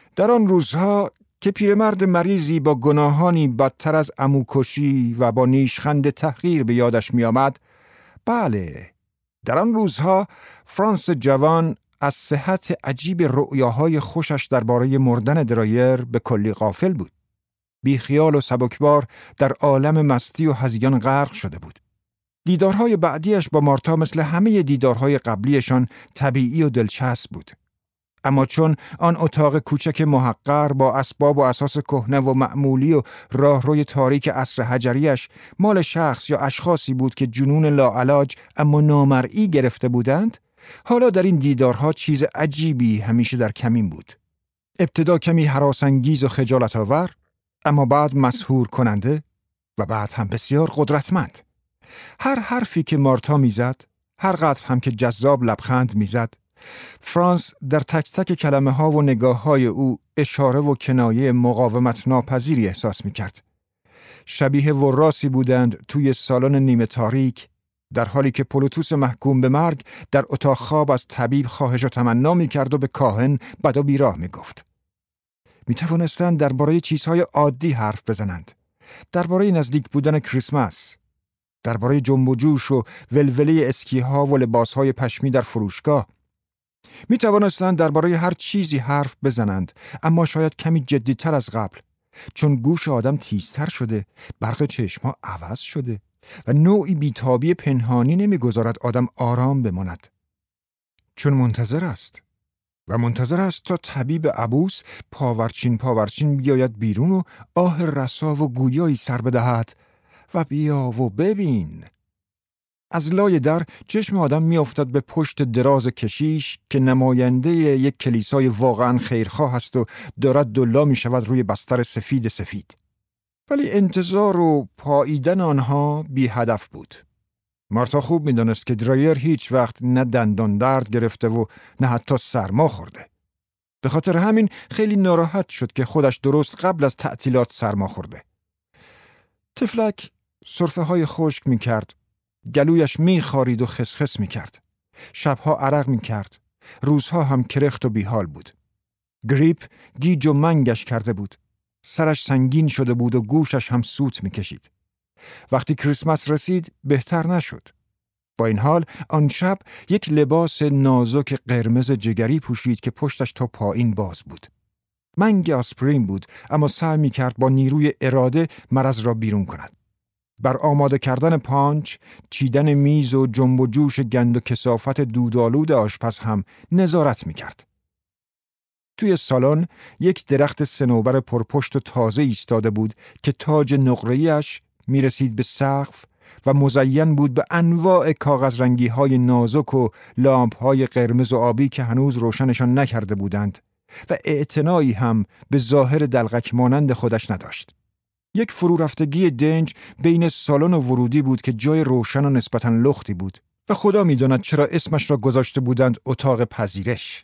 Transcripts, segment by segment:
در آن روزها که پیرمرد مریضی با گناهانی بدتر از عموکشی و با نیشخند تحقیر به یادش می آمد، بله، در آن روزها فرانس جوان از صحت عجیب رؤیاهای خوشش درباره مردن درایر به کلی غافل بود. بیخیال و سبکبار در عالم مستی و هذیان غرق شده بود. دیدارهای بعدیش با مارتا مثل همه دیدارهای قبلیشان طبیعی و دلچسب بود. اما چون آن اتاق کوچک محقر با اسباب و اساس کهنه و معمولی و راهروی تاریک عصر حجریش مال شخص یا اشخاصی بود که جنون لاعلاج اما نامرئی گرفته بودند، حالا در این دیدارها چیز عجیبی همیشه در کمین بود. ابتدا کمی هراسانگیز و خجالت آور، اما بعد مسحور کننده و بعد هم بسیار قدرتمند. هر حرفی که مارتا میزد، هر قدر هم که جذاب لبخند میزد، فرانس در تک تک کلمه ها و نگاه های او اشاره و کنایه مقاومت ناپذیری احساس میکرد. شبیه وراسی بودند توی سالن نیمه تاریک، در حالی که پولوتوس محکوم به مرگ در اتاق خواب از طبیب خواهش و تمنا میکرد و به کاهن بد و بیراه میگفت. میتوانستند درباره چیزهای عادی حرف بزنند، درباره نزدیک بودن کریسمس، درباره جنب و جوش و ولوله اسکی‌ها و لباس‌های پشمی در فروشگاه. می توانستند درباره هر چیزی حرف بزنند، اما شاید کمی جدی‌تر از قبل، چون گوش آدم تیزتر شده، برق چشم‌ها عوض شده و نوعی بیتابی پنهانی نمی‌گذارد آدم آرام بماند. چون منتظر است و منتظر است تا طبیب عبوس پاورچین بیاید بیرون و آه رسا و گویایی سر بدهد و بیا و ببین. از لای در چشم آدم می افتد به پشت دراز کشیش که نماینده یک کلیسای واقعا خیرخواه است و دارد دلا می شود روی بستر سفید. ولی انتظار و پاییدن آنها بی هدف بود. مارتا خوب می دانست که درایر هیچ وقت نه دندان درد گرفته و نه حتی سرما خورده. به خاطر همین خیلی ناراحت شد که خودش درست قبل از تعطیلات سرما خورده. تفلک سرفه های خشک می کرد. گلویش می خارید و خسخس می کرد. شبها عرق می کرد. روزها هم کرخت و بیحال بود. گریپ گیج و منگش کرده بود. سرش سنگین شده بود و گوشش هم سوت می کشید. وقتی کریسمس رسید بهتر نشد. با این حال آن شب یک لباس نازک قرمز جگری پوشید که پشتش تا پایین باز بود. منگ آسپرین بود، اما سعی می کرد با نیروی اراده مرض را بیرون کند. بر آماده کردن پانچ، چیدن میز و جنب و جوش گند و کثافت دودآلود آشپز هم نظارت می کرد. توی سالن یک درخت صنوبر پرپشت و تازه ایستاده بود که تاج نقره‌ایش می رسید به سقف و مزین بود به انواع کاغذ رنگی‌های نازک و لامپ‌های قرمز و آبی که هنوز روشنشان نکرده بودند و اعتنایی هم به ظاهر دلغک مانند خودش نداشت. یک فرورفتگی دنج بین سالن و ورودی بود که جای روشن و نسبتاً لختی بود و خدا می‌داند چرا اسمش را گذاشته بودند اتاق پذیرش.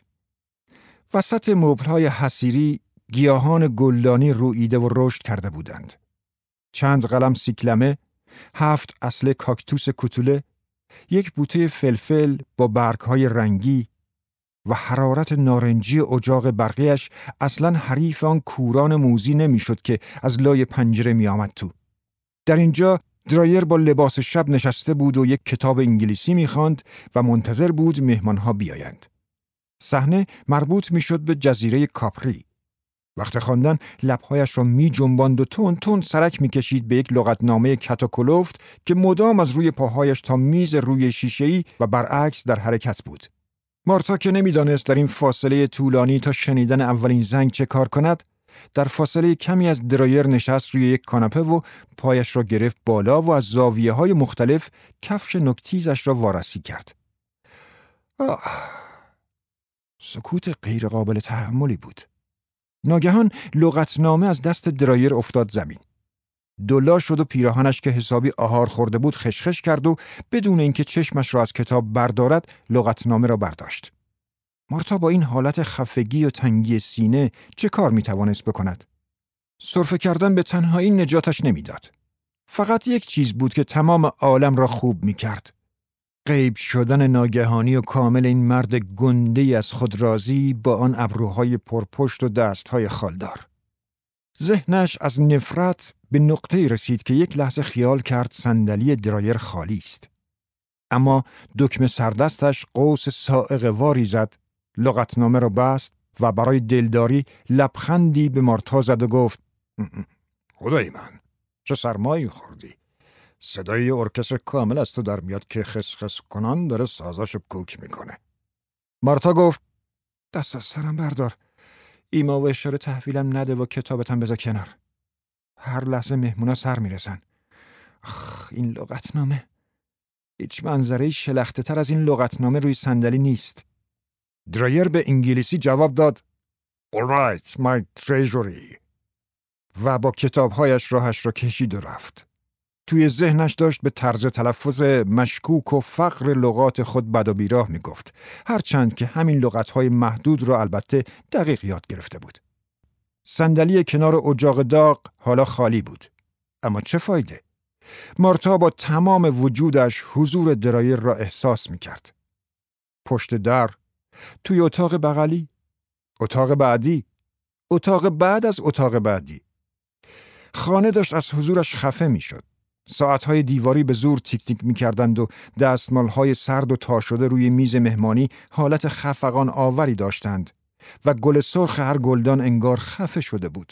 وسط مبل‌های حصیری گیاهان گلدانی روییده و رشد کرده بودند. چند قلم سیکلمه، 7 اصل کاکتوس کوتوله، یک بوته فلفل با برگ‌های رنگی و حرارت نارنجی اجاق برقیش اصلاً حریف آن کوران موزی نمی‌شد که از لای پنجره می‌آمد تو. در اینجا درایر با لباس شب نشسته بود و یک کتاب انگلیسی می‌خواند و منتظر بود مهمان‌ها بیایند. صحنه مربوط می‌شد به جزیره کاپری. وقت خواندن لب‌هایش را می‌جنباند و تون تون سرک می‌کشید به یک لغتنامه کت و کلفت که مدام از روی پاهایش تا میز روی شیشه‌ای و برعکس در حرکت بود. مارتا که نمی‌دانست در این فاصله طولانی تا شنیدن اولین زنگ چه کار کند، در فاصله کمی از درایر نشست روی یک کاناپه و پایش را گرفت بالا و از زاویه‌های مختلف کفش نوک‌تیزش را وارسی کرد. سکوت غیر قابل تحملی بود. ناگهان لغتنامه از دست درایر افتاد زمین. دلا شد و پیراهنش که حسابی آهار خورده بود خشخش کرد و بدون اینکه چشمش را از کتاب بردارد لغتنامه را برداشت. مارتا با این حالت خفگی و تنگی سینه چه کار میتوانست بکند؟ سرفه کردن به تنهایی نجاتش نمیداد. فقط یک چیز بود که تمام عالم را خوب میکرد. غیب شدن ناگهانی و کامل این مرد گنده‌ای از خود راضی با آن ابروهای پرپشت و دستهای خالدار. ذهنش از نفرت به نقطه‌ای رسید که یک لحظه خیال کرد صندلی درایر خالی است. اما دکمه سردستش قوس صاعقه‌واری زد، لغتنامه را بست و برای دلداری لبخندی به مارتا زد و گفت: خدای من، چه سرمایی خوردی. صدای ارکستر کامل از تو در میاد که خسخس کنان داره سازاشو کوک میکنه. مارتا گفت: دست از سرم بردار. ایما و اشاره تحویلم نده و کتابتم بذار کنار. هر لحظه مهمونا سر میرسن. این لغتنامه. هیچ منظره شلخته تر از این لغتنامه روی صندلی نیست. درایر به انگلیسی جواب داد: All right, my treasury. و با کتابهایش راهش را کشید و رفت. توی ذهنش داشت به طرز تلفظ مشکوک و فقر لغات خود بد و بیراه می گفت، هرچند که همین لغتهای محدود را البته دقیق یاد گرفته بود. صندلی کنار اجاق داغ حالا خالی بود. اما چه فایده؟ مارتا با تمام وجودش حضور درایر را احساس می کرد. پشت در، توی اتاق بغلی، اتاق بعدی، اتاق بعد از اتاق بعدی. خانه داشت از حضورش خفه می شد. ساعتهای دیواری به زور تیک تیک می کردند و دستمالهای سرد و تا شده روی میز مهمانی حالت خفقان آوری داشتند و گل سرخ هر گلدان انگار خفه شده بود.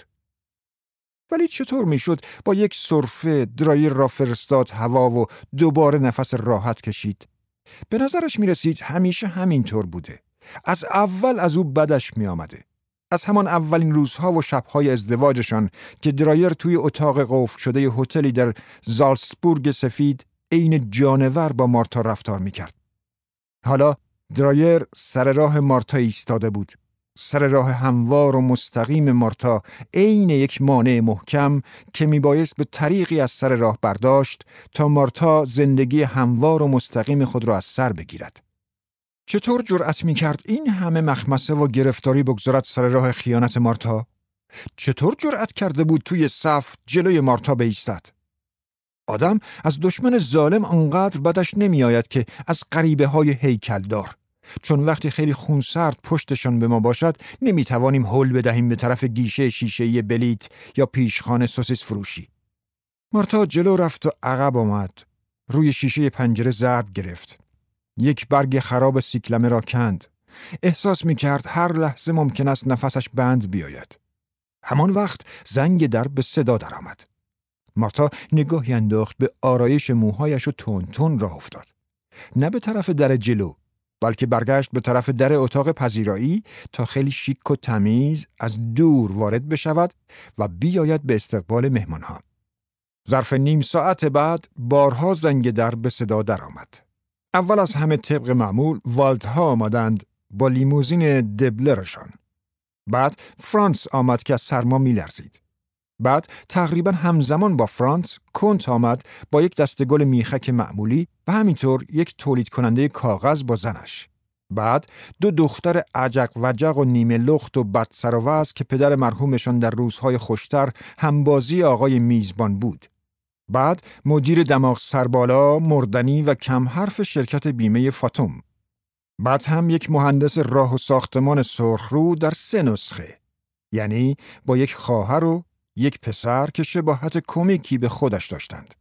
ولی چطور می شد با یک سرفه درایر را فرستاد هوا و دوباره نفس راحت کشید؟ به نظرش می رسید همیشه همین طور بوده. از اول از او بدش می آمده. از همان اولین روزها و شبهای ازدواجشان که درایر توی اتاق قفل شده هتلی در زالتسبورگ سفید عین جانور با مارتا رفتار می‌کرد. حالا درایر سر راه مارتا ایستاده بود. سر راه هموار و مستقیم مارتا عین یک مانع محکم که میبایست به طریقی از سر راه برداشت تا مارتا زندگی هموار و مستقیم خود را از سر بگیرد. چطور جرأت می‌کرد این همه مخمسه و گرفتاری بگذارد سر راه خیانت مارتا؟ چطور جرأت کرده بود توی صف جلوی مارتا بایستد؟ آدم از دشمن ظالم انقدر بدش نمی‌آید که از غریبه‌های هیکلدار، چون وقتی خیلی خونسرد پشتشان به ما باشد نمی‌توانیم هل بدهیم به طرف گیشه شیشه‌ای بلیت یا پیشخانه سوسیس فروشی. مارتا جلو رفت و عقب آمد. روی شیشه پنجره ضرب گرفت. یک برگ خراب سیکلمه را کند. احساس می کرد هر لحظه ممکن است نفسش بند بیاید. همان وقت زنگ در به صدا درآمد. مارتا نگاهی انداخت به آرایش موهایش و تون تون راه افتاد. نه به طرف در جلو، بلکه برگشت به طرف در اتاق پذیرایی تا خیلی شیک و تمیز از دور وارد بشود و بیاید به استقبال مهمانها. ظرف نیم ساعت بعد بارها زنگ در به صدا درآمد. اول از همه طبق معمول والت‌ها آمدند با لیموزین دبلرشان. بعد فرانس آمد که از سرما می‌لرزید. بعد تقریباً همزمان با فرانس کنت آمد با یک دسته گل میخک معمولی و همینطور یک تولید کننده کاغذ با زنش. بعد دو دختر عجق وجق و نیمه لخت و بد سر و وضع که پدر مرحومشان در روزهای خوشتر همبازی آقای میزبان بود. بعد مدیر دماغ سربالا مردنی و کم حرف شرکت بیمه فاتوم. بعد هم یک مهندس راه و ساختمان سرخرو در 3 نسخه. یعنی با یک خواهر و یک پسر که شباهت کمیکی به خودش داشتند.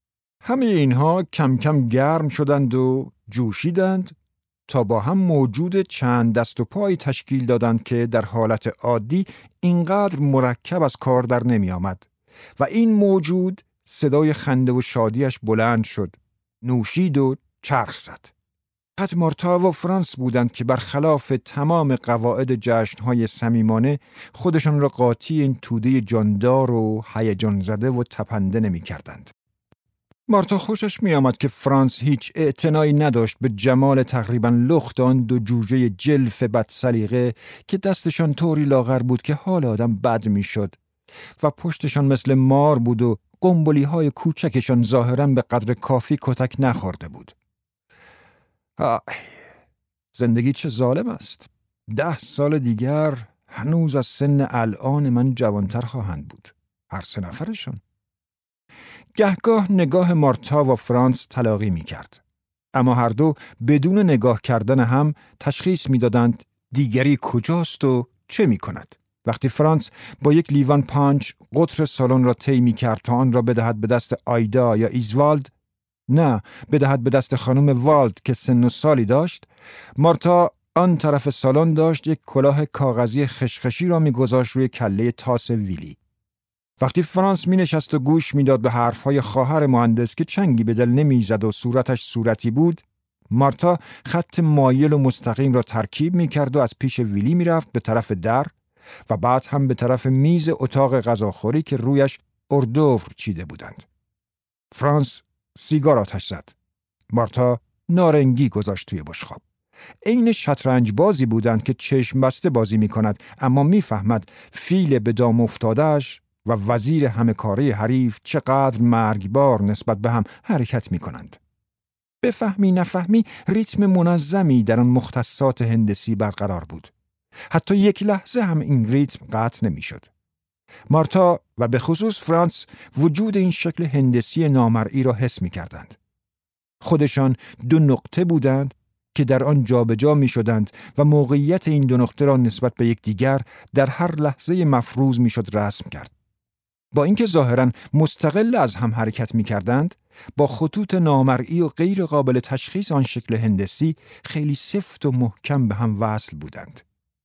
همه اینها کم کم گرم شدند و جوشیدند تا با هم موجود چند دست و پای تشکیل دادند که در حالت عادی اینقدر مرکب از کار در نمی آمد و این موجود صدای خنده و شادیش بلند شد، نوشید و چرخ زد. فقط مارتا و فرانس بودند که برخلاف تمام قواعد جشن‌های صمیمانه خودشان را قاطی این توده جاندار و هیجان زده و تپنده نمی‌کردند. مارتا خوشش می‌آمد که فرانس هیچ اعتنایی نداشت به جمال تقریباً لخت آن دو جوجه جلف بدسلیقه که دستشان طوری لاغر بود که حال آدم بد می‌شد و پشتشان مثل مار بود و قنبلی‌های کوچکشان ظاهراً به قدر کافی کتک نخورده بود. زندگی چه ظالم است. 10 سال دیگر هنوز از سن الان من جوانتر خواهند بود. هر 3 نفرشون. گهگاه نگاه مارتا و فرانس تلاقی می کرد. اما هر دو بدون نگاه کردن هم تشخیص می‌دادند دیگری کجاست و چه می‌کند. وقتی فرانس با یک لیوان پانچ قطر سالن را طی می‌کرد تا آن را بدهد به دست آیدا یا ایزوالد، نه بدهد به دست خانم والد که سن و سالی داشت، مارتا آن طرف سالن داشت یک کلاه کاغذی خشخشی را می‌گذاشت روی کله تاس ویلی. وقتی فرانس می‌نشست و گوش می‌داد به حرف‌های خواهر مهندس که چنگی به دل نمی‌زد و صورتش صورتی بود، مارتا خط مایل و مستقیم را ترکیب می‌کرد و از پیش ویلی می‌رفت به طرف در و بعد هم به طرف میز اتاق غذاخوری که رویش اردوفر چیده بودند. فرانس سیگار آتش زد. مارتا نارنگی گذاشت توی بشقاب. عین شطرنج بازی بودند که چشم بسته بازی می‌کند، اما می‌فهمد فیل به دام افتاده‌اش و وزیر همه کاره حریف چقدر مرگبار نسبت به هم حرکت می‌کنند. بفهمی نفهمی ریتم منظمی در آن مختصات هندسی برقرار بود. حتی یک لحظه هم این ریتم قطع نمی‌شد. مارتا و به خصوص فرانس وجود این شکل هندسی نامرئی را حس می‌کردند. خودشان دو نقطه بودند که در آن جابجا می‌شدند و موقعیت این دو نقطه را نسبت به یکدیگر در هر لحظه مفروض می‌شد رسم کرد. با اینکه ظاهراً مستقل از هم حرکت می‌کردند، با خطوط نامرئی و غیر قابل تشخیص آن شکل هندسی خیلی سفت و محکم به هم وصل بودند.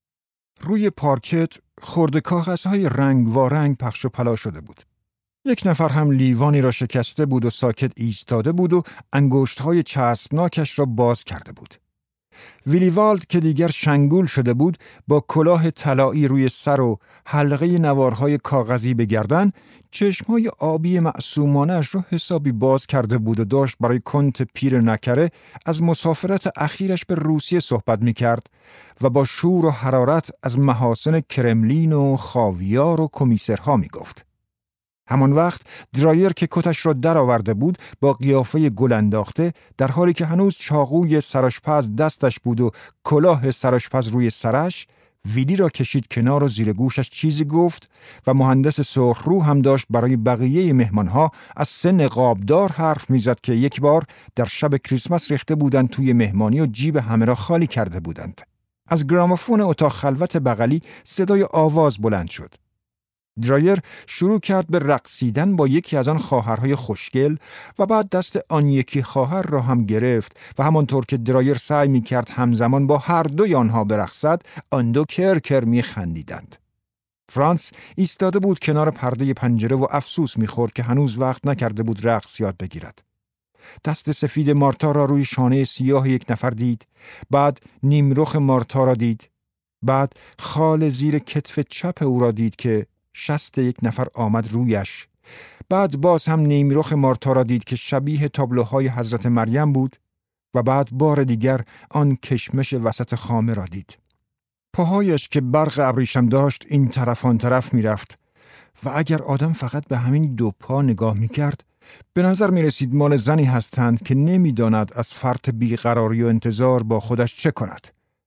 روی پارکت خرده کاغذهای رنگ وارنگ پخش و پلا شده بود. یک نفر هم لیوانی را شکسته بود و ساکت ایستاده بود و انگشت‌های چسبناکش را باز کرده بود. ویلیوالد که دیگر شنگول شده بود با کلاه طلایی روی سر و حلقه نوارهای کاغذی به گردن، چشمهای آبی معصومانه‌اش را حسابی باز کرده بود و داشت برای کنت پیر نکره از مسافرت اخیرش به روسیه صحبت می‌کرد و با شور و حرارت از محاسن کرملین و خاویار و کمیسرها می‌گفت. همان وقت درایر که کتش را در آورده بود با قیافه گل انداخته، در حالی که هنوز چاقوی سرآشپز دستش بود و کلاه سرآشپز روی سرش، ویلی را کشید کنار و زیر گوشش چیزی گفت و مهندس سرخرو هم داشت برای بقیه مهمانها از سه نقابدار حرف میزد که یک بار در شب کریسمس ریخته بودند توی مهمانی و جیب همه را خالی کرده بودند. از گرامافون اتاق خلوت بغلی صدای آواز بلند شد. درایر شروع کرد به رقصیدن با یکی از آن خواهرهای خوشگل و بعد دست آن یکی خواهر را هم گرفت و همانطور که درایر سعی می کرد همزمان با هر دوی آنها برقصد، آن دو کرکر می خندیدند. فرانس ایستاده بود کنار پرده پنجره و افسوس می خورد که هنوز وقت نکرده بود رقص یاد بگیرد. دست سفید مارتا را روی شانه سیاه یک نفر دید، بعد نیمرخ مارتا را دید، بعد خال زیر کتف چپ او را دید که شست یک نفر آمد رویش، بعد باز هم نیمرخ مارتا را دید که شبیه تابلوهای حضرت مریم بود و بعد بار دیگر آن کشمش وسط خامه را دید. پاهایش که برق ابریشم داشت این طرف آن طرف می رفت و اگر آدم فقط به همین دو پا نگاه می کرد به نظر می رسید مال زنی هستند که نمی داند از فرط بیقراری و انتظار با خودش چه کند.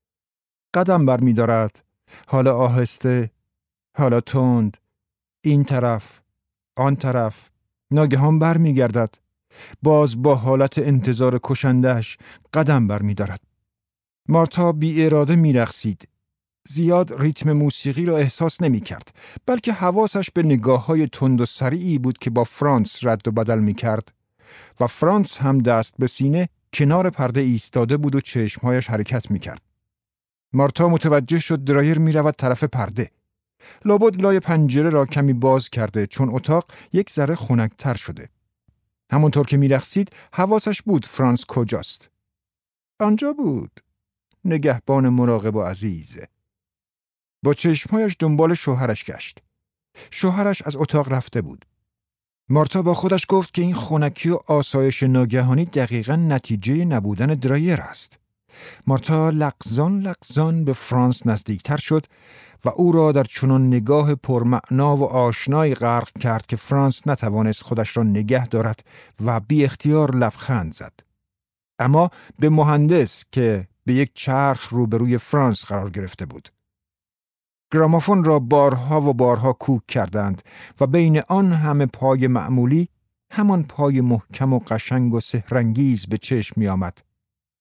قدم بر می دارد، حالا آهسته، حالا تند، این طرف، آن طرف، ناگهان بر می گردد، باز با حالت انتظار کشندهش قدم بر می دارد. مارتا بی اراده می رقصید. زیاد ریتم موسیقی را احساس نمی کرد، بلکه حواسش به نگاه‌های تند و سریعی بود که با فرانس رد و بدل می کرد و فرانس هم دست به سینه کنار پرده ایستاده بود و چشمهایش حرکت می کرد. مارتا متوجه شد درایر می رود طرف پرده. لابد لای پنجره را کمی باز کرده چون اتاق یک ذره خنک‌تر شده. همونطور که می رقصید حواسش بود فرانس کجاست. آنجا بود، نگهبان مراقب و عزیز. با چشمهایش دنبال شوهرش گشت. شوهرش از اتاق رفته بود. مارتا با خودش گفت که این خنکی و آسایش ناگهانی دقیقاً نتیجه نبودن درایر است. مارتا لغزان به فرانس نزدیکتر شد و او را در چنان نگاه پرمعنا و آشنایی غرق کرد که فرانس نتوانست خودش را نگه دارد و بی اختیار لبخند زد. اما به مهندس که به یک چرخ روبروی فرانس قرار گرفته بود. گرامافون را بارها و بارها کوک کردند و بین آن همه پای معمولی همان پای محکم و قشنگ و سحرانگیز به چشم می آمد.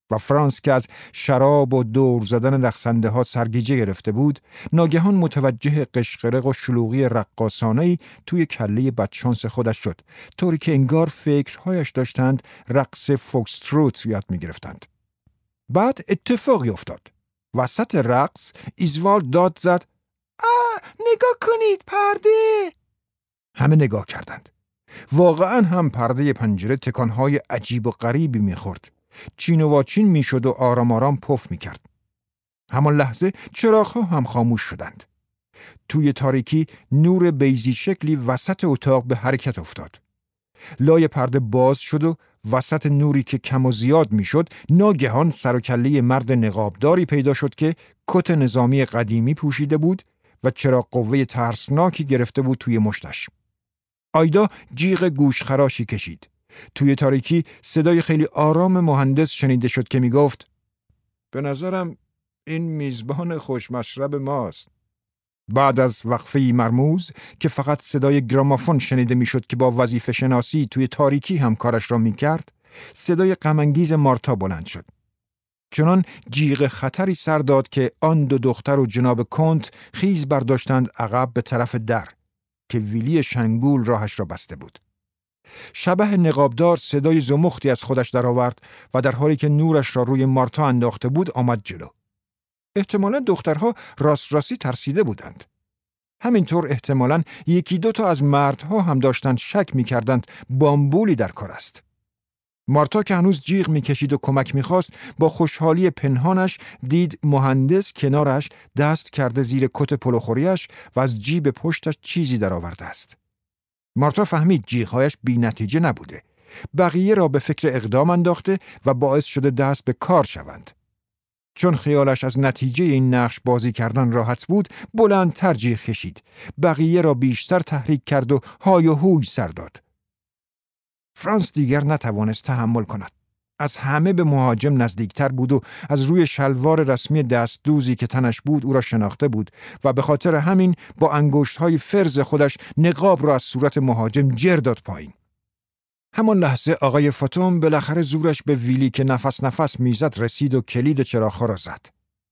و فرانس که از شراب و دور زدن رقصنده ها سرگیجه گرفته بود، ناگهان متوجه قشقرق و شلوغی رقاصانه‌ای توی کله بدشانس خودش شد، طوری که انگار فکرهایش داشتند رقص فوکستروت یاد می‌گرفتند. بعد اتفاقی افتاد. وسط رقص ایزوالد داد زد: نگاه کنید، پرده! همه نگاه کردند. واقعاً هم پرده پنجره تکانهای عجیب و غریبی می‌خورد. چین و واچین می‌شد و آرام آرام پف می‌کرد. همان لحظه چراغ‌ها هم خاموش شدند. توی تاریکی نور بیضی شکلی وسط اتاق به حرکت افتاد. لای پرده باز شد و وسط نوری که کم و زیاد می‌شد، ناگهان سر و کله مرد نقابداری پیدا شد که کت نظامی قدیمی پوشیده بود و چراغ قوه ترسناکی گرفته بود توی مشتش. آیدا جیغ گوشخراشی کشید. توی تاریکی صدای خیلی آرام مهندس شنیده شد که میگفت: به نظرم این میزبان خوشمشرب ماست. بعد از وقفه‌ای مرموز که فقط صدای گرامافون شنیده میشد که با وظیفه شناسی توی تاریکی هم کارش را میکرد، صدای غم‌انگیز مارتا بلند شد. چنان جیغ خطری سر داد که آن دو دختر و جناب کنت خیز برداشتند عقب به طرف در که ویلی شنگول راهش را بسته بود. شبح نقابدار صدای زمختی از خودش درآورد و در حالی که نورش را روی مارتا انداخته بود آمد جلو. احتمالاً دخترها راستی ترسیده بودند. همینطور احتمالاً یکی دو تا از مردها هم داشتند شک می‌کردند بامبولی در کار است. مارتا که هنوز جیغ می‌کشید و کمک می‌خواست، با خوشحالی پنهانش دید مهندس کنارش دست کرده زیر کت پلوخوریش و از جیب پشتش چیزی درآورده است. مارتا فهمید جیغ‌هایش بی‌نتیجه نبوده. بقیه را به فکر اقدام انداخته و باعث شده دست به کار شوند. چون خیالش از نتیجه این نقش بازی کردن راحت بود، بلندتر جیغ کشید. بقیه را بیشتر تحریک کرد و های و هوی سر داد. فرانس دیگر نتوانست تحمل کند. از همه به مهاجم نزدیکتر بود و از روی شلوار رسمی دستدوزی که تنش بود او را شناخته بود و به خاطر همین با انگشت‌های فرز خودش نقاب را از صورت مهاجم جر داد پایین. همان لحظه آقای فاتوم بالاخره زورش به ویلی که نفس میزد رسید و کلید چراغ‌ها را زد.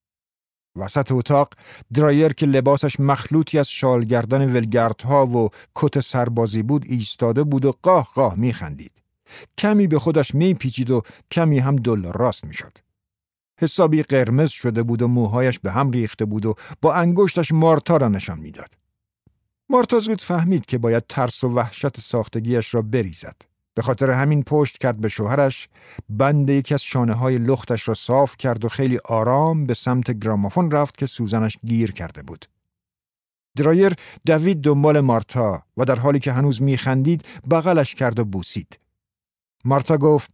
وسط اتاق درایر که لباسش مخلوطی از شال گردن ولگردها و کت سربازی بود ایستاده بود و قاه قاه میخندید. کمی به خودش میپیچید و کمی هم دل راست میشد. حسابی قرمز شده بود و موهایش به هم ریخته بود و با انگشتش مارتا را نشان میداد. مارتا زود فهمید که باید ترس و وحشت ساختگیش را بریزد. به خاطر همین پشت کرد به شوهرش، بند یکی از شانه‌های لختش را صاف کرد و خیلی آرام به سمت گرامافون رفت که سوزنش گیر کرده بود. درایر دوید دنبال مارتا و در حالی که هنوز میخندید بغلش کرد و بوسید. مارتا گفت: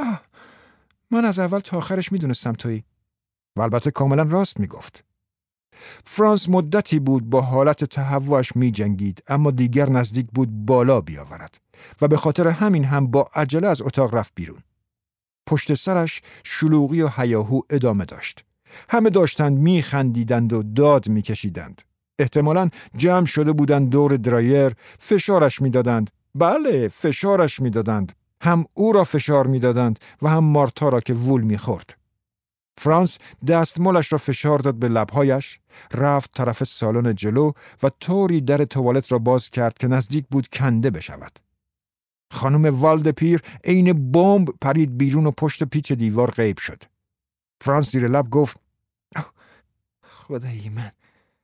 من از اول تا آخرش میدونستم تویی. و البته کاملا راست میگفت. فرانس مدتی بود با حالت تهوعش میجنگید، اما دیگر نزدیک بود بالا بیاورد و به خاطر همین هم با عجله از اتاق رفت بیرون. پشت سرش شلوغی و هیاهو ادامه داشت. همه داشتند میخندیدند و داد میکشیدند. احتمالاً جمع شده بودند دور درایر، فشارش میدادند. بله، فشارش میدادند. هم او را فشار میدادند و هم مارتا را که وول میخورد. فرانس دستمالش را فشار داد به لبهایش، رفت طرف سالن جلو و طوری در توالت را باز کرد که نزدیک بود کنده بشود. خانم والدپیر عین بمب پرید بیرون و پشت پیچ دیوار غیب شد. فرانس زیر لب گفت: خدای من.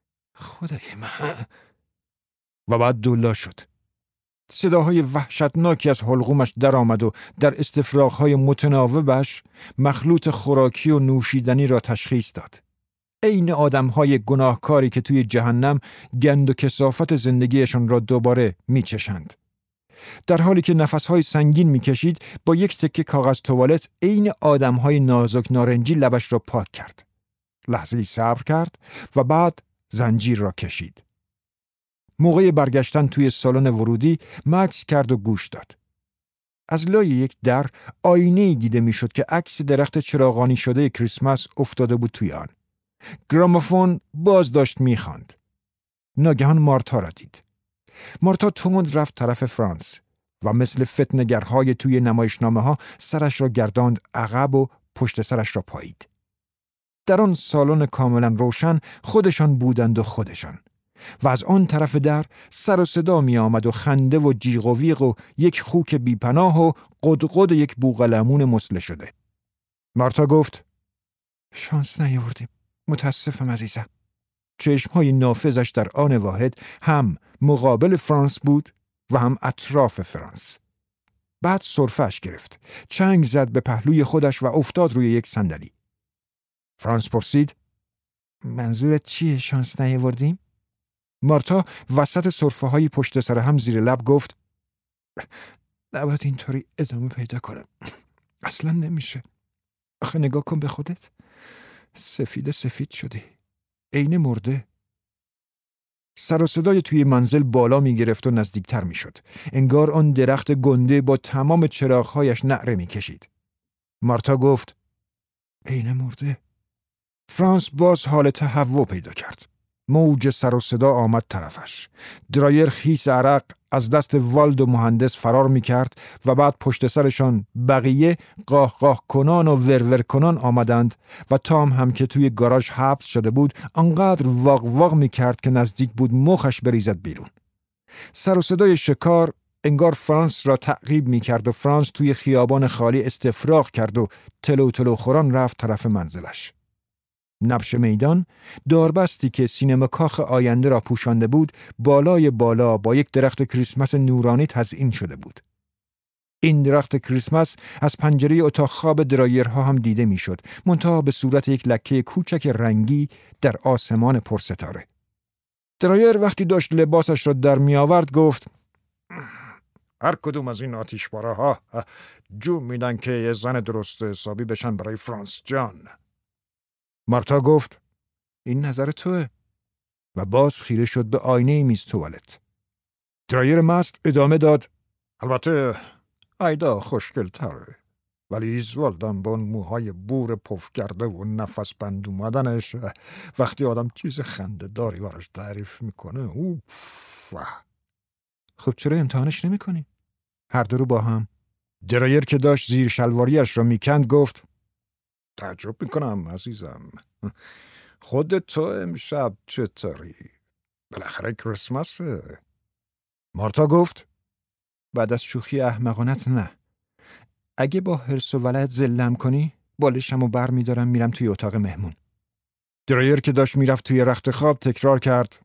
و بعد دولا شد. صداهای وحشتناکی از حلقومش در آمد و در استفراغ‌های متناوبش مخلوط خوراکی و نوشیدنی را تشخیص داد. عین آدم‌های گناهکاری که توی جهنم گند و کثافت زندگیشون را دوباره می‌چشند. در حالی که نفس‌های سنگین می‌کشید، با یک تکه کاغذ توالت عین آدم‌های نازک نارنجی لبش را پاک کرد. لحظه‌ای صبر کرد و بعد زنجیر را کشید. موقع برگشتن توی سالن ورودی مکث کرد و گوش داد. از لای یک در آینه‌ای دیده میشد که عکس درخت چراغانی شده کریسمس افتاده بود توی آن. گرامافون باز داشت میخواند. ناگهان مارتا را دید. مارتا تند رفت طرف فرانس و مثل فتنه‌گرهای توی نمایشنامه‌ها سرش را گرداند عقب و پشت سرش را پایید. در آن سالن کاملا روشن خودشان بودند و خودشان. و از آن طرف در سر و صدا می آمد و خنده و جیغ و ویغ و یک خوک بیپناه و قدقد یک بوقلمون مسله شده. مارتا گفت: شانس نیاوردیم. متاسفم عزیزم. چشمهای نافذش در آن واحد هم مقابل فرانس بود و هم اطراف فرانس. بعد سرفه‌اش گرفت. چنگ زد به پهلوی خودش و افتاد روی یک صندلی. فرانس پرسید: منظورت چیه شانس نیاوردیم؟ مارتا وسط سرفه‌های پشت سر هم زیر لب گفت: نباید اینطوری ادامه پیدا کنم. اصلا نمیشه. آخه نگاه کن به خودت. سفید شدی. عین مرده. سر و صدای توی منزل بالا می گرفت و نزدیکتر می شد. انگار آن درخت گنده با تمام چراغهایش نعره می کشید. مارتا گفت: عین مرده. فرانس باز حال تهوع پیدا کرد. موج سر و صدا آمد طرفش. درایر خیس عرق از دست والد و مهندس فرار می کرد و بعد پشت سرشان بقیه قاه قاه کنان و ورور کنان آمدند و تام هم که توی گاراژ حبس شده بود انقدر واق واق می کرد که نزدیک بود مخش بریزد بیرون. سر و صدای شکار انگار فرانس را تعقیب می کرد و فرانس توی خیابان خالی استفراغ کرد و تلو تلو خوران رفت طرف منزلش. نبش میدان، داربستی که سینما کاخ آینده را پوشانده بود، بالای بالا با یک درخت کریسمس نورانی تزیین شده بود. این درخت کریسمس از پنجره اتاق خواب درایرها هم دیده میشد، منتها به صورت یک لکه کوچک رنگی در آسمان پرستاره. درایر وقتی داشت لباسش را در می آورد گفت: هر کدوم از این آتیشپاره ها جون میدن که یه زن درست حسابی بشن برای فرانس جان. مارتا گفت: این نظر توه. و باز خیره شد به آینه میز توالت. درایر مست ادامه داد: البته ایدا خوشگل تره، ولی ایزوالدم با اون موهای بور پف کرده و نفس بند اومدنش وقتی آدم چیز خنده داری براش تعریف میکنه خب چرا امتحانش نمی کنی؟ هر دو رو با هم. درایر که داشت زیر شلواریش را میکند گفت: تعجب میکنم عزیزم. خودت تو امشب چطوری؟ بالاخره کریسمسه. مارتا گفت: بعد از شوخی احمقانت نه. اگه با حرص و ولعت ذلم کنی بالشمو بر میدارم میرم توی اتاق مهمون. درایر که داشت میرفت توی رخت خواب تکرار کرد: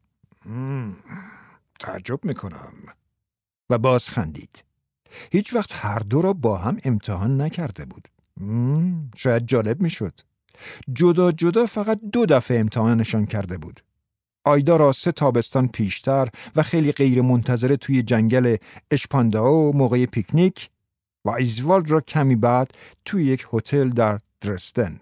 تعجب میکنم. و باز خندید. هیچ وقت هر دو را با هم امتحان نکرده بود. شاید جالب میشد. جدا جدا فقط 2 دفعه امتحانشان کرده بود. آیدا را 3 تابستان پیشتر و خیلی غیر منتظره توی جنگل اشپانداو موقع پیکنیک و ایزوالد را کمی بعد توی یک هتل در درستن.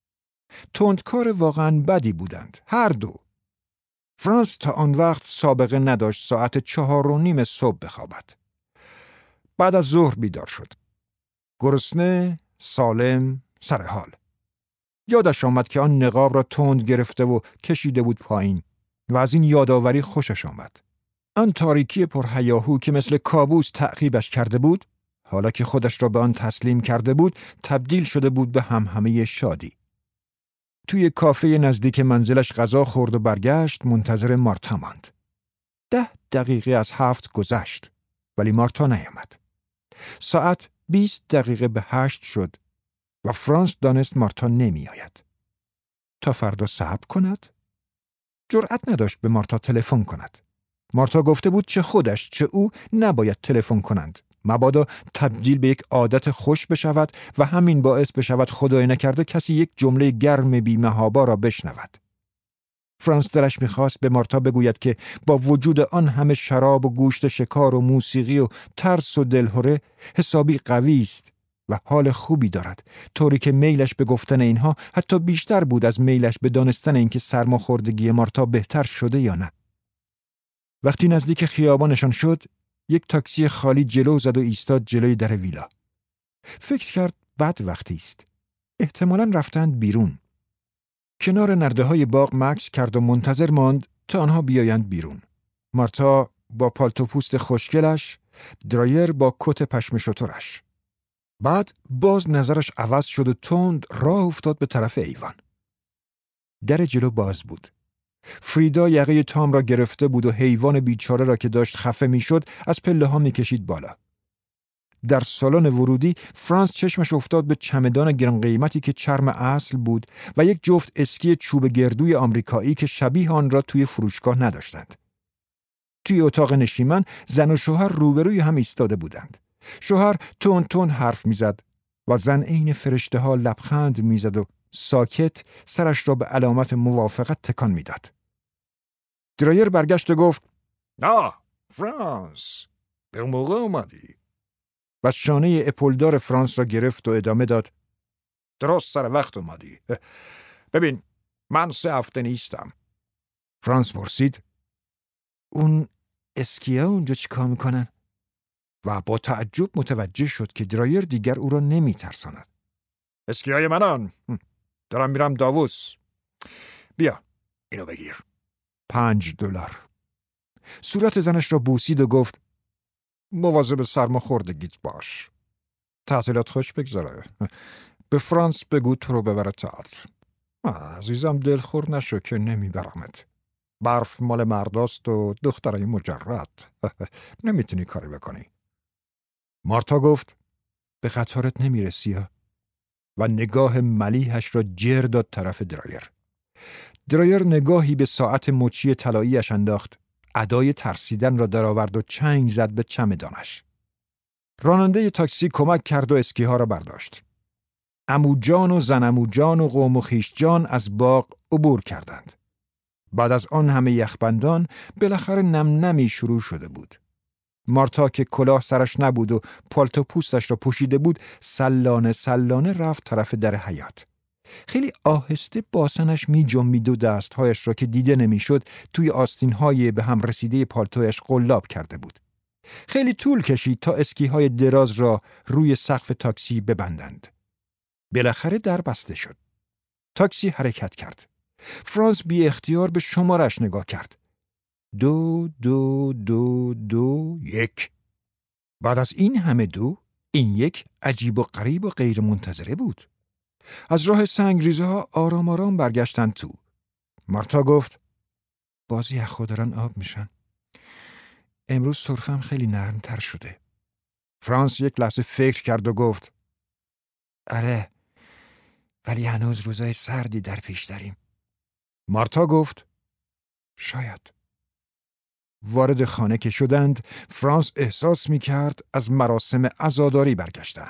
تندکار واقعا بدی بودند هر دو. فرانس تا آن وقت سابقه نداشت ساعت 4:30 صبح بخوابد. بعد از ظهر بیدار شد. گرسنه، سالم، سر حال. یادش آمد که آن نقاب را تند گرفته و کشیده بود پایین و از این یادآوری خوشش آمد. آن تاریکی پرهیاهو که مثل کابوس تعقیبش کرده بود، حالا که خودش را به آن تسلیم کرده بود، تبدیل شده بود به همهمه شادی. توی کافه نزدیک منزلش غذا خورد و برگشت، منتظر مارتا ماند. 10 دقیقه از 7 گذشت، ولی مارتا نیامد. ساعت 20 دقیقه به 8 شد و فرانس دانست مارتا نمی آید. تا فردا صبر کند؟ جرأت نداشت به مارتا تلفن کند. مارتا گفته بود چه خودش چه او نباید تلفن کنند. مبادا تبدیل به یک عادت خوش بشود و همین باعث بشود خدای نکرده کسی یک جمله گرم بی‌محابا را بشنود. فرانس دلش می‌خواست به مارتا بگوید که با وجود آن همه شراب و گوشت شکار و موسیقی و ترس و دلهره حسابی قوی است و حال خوبی دارد، طوری که میلش به گفتن اینها حتی بیشتر بود از میلش به دانستن اینکه سرماخوردگی مارتا بهتر شده یا نه. وقتی نزدیک خیابانشان شد، یک تاکسی خالی جلو زد و ایستاد جلوی در ویلا. فکر کرد بد وقتی است. احتمالاً رفتند بیرون. کنار نرده‌های باغ مکث کرد و منتظر ماند تا آنها بیایند بیرون. مارتا با پالتو پوست خوشگلش، درایر با کت پشم شترش. بعد باز نظرش عوض شد و تند راه افتاد به طرف ایوان. در جلو باز بود. فریدا یقه تام را گرفته بود و حیوان بیچاره را که داشت خفه میشد از پله ها میکشید بالا. در سالن ورودی فرانس چشمش افتاد به چمدان گران قیمتی که چرم اصل بود و یک جفت اسکی چوب گردوی آمریکایی که شبیه آن را توی فروشگاه نداشتند. توی اتاق نشیمن زن و شوهر روبروی هم ایستاده بودند. شوهر تون تون حرف میزد و زن عین فرشته ها لبخند میزد و ساکت سرش را به علامت موافقت تکان میداد. درایر برگشت و گفت: فرانس، به موقع اومدی. و شانه اپولدار فرانس را گرفت و ادامه داد: درست سر وقت اومدی. ببین، من 3 هفته نیستم. فرانس پرسید: اون اسکیا اونجا چی کار میکنن؟ و با تعجب متوجه شد که درایر دیگر او را نمیترساند. اسکیای منان. دارم میرم داووس. بیا اینو بگیر. $5. صورت زنش را بوسید و گفت: مواظب سرماخوردگیت باش. تعطیلات خوش بگذره. به فرانس بگو تو رو ببره تئاتر. عزیزم دلخور نشو که نمیبرمت. برف مال مرداست و دخترای مجرد. نمیتونی کاری بکنی. مارتا گفت: به قطارت نمیرسی ها؟ و نگاه ملیحش را جر داد طرف درایر. درایر نگاهی به ساعت مچی طلایی‌اش انداخت، ادای ترسیدن را درآورد و چنگ زد به چمدانش. راننده تاکسی کمک کرد و اسکی‌ها را برداشت. عموجان و زن عموجان و قوم و خویشجان از باغ عبور کردند. بعد از آن همه یخبندان بالاخره نمنمی شروع شده بود. مارتا که کلاه سرش نبود و پالتو پوستش را پوشیده بود سلانه سلانه رفت طرف در حیاط. خیلی آهسته باسنش می جنبید و دستهایش را که دیده نمیشد توی آستینهای به هم رسیده پالتویش قلاب کرده بود. خیلی طول کشید تا اسکیهای دراز را روی سقف تاکسی ببندند. بالاخره در بسته شد. تاکسی حرکت کرد. فرانس بی اختیار به شمارش نگاه کرد. 2 2 2 2 1. بعد از این همه 2، این یک عجیب و غریب و غیر منتظره بود. از راه سنگریزه ها آرام آرام برگشتند تو. مارتا گفت: بازی یخو دارن آب میشن. امروز سرفم خیلی نرمتر شده. فرانس یک لحظه فکر کرد و گفت: آره، ولی هنوز روزای سردی در پیش داریم. مارتا گفت: شاید. وارد خانه که شدند، فرانس احساس می کرد از مراسم عزاداری برگشتند.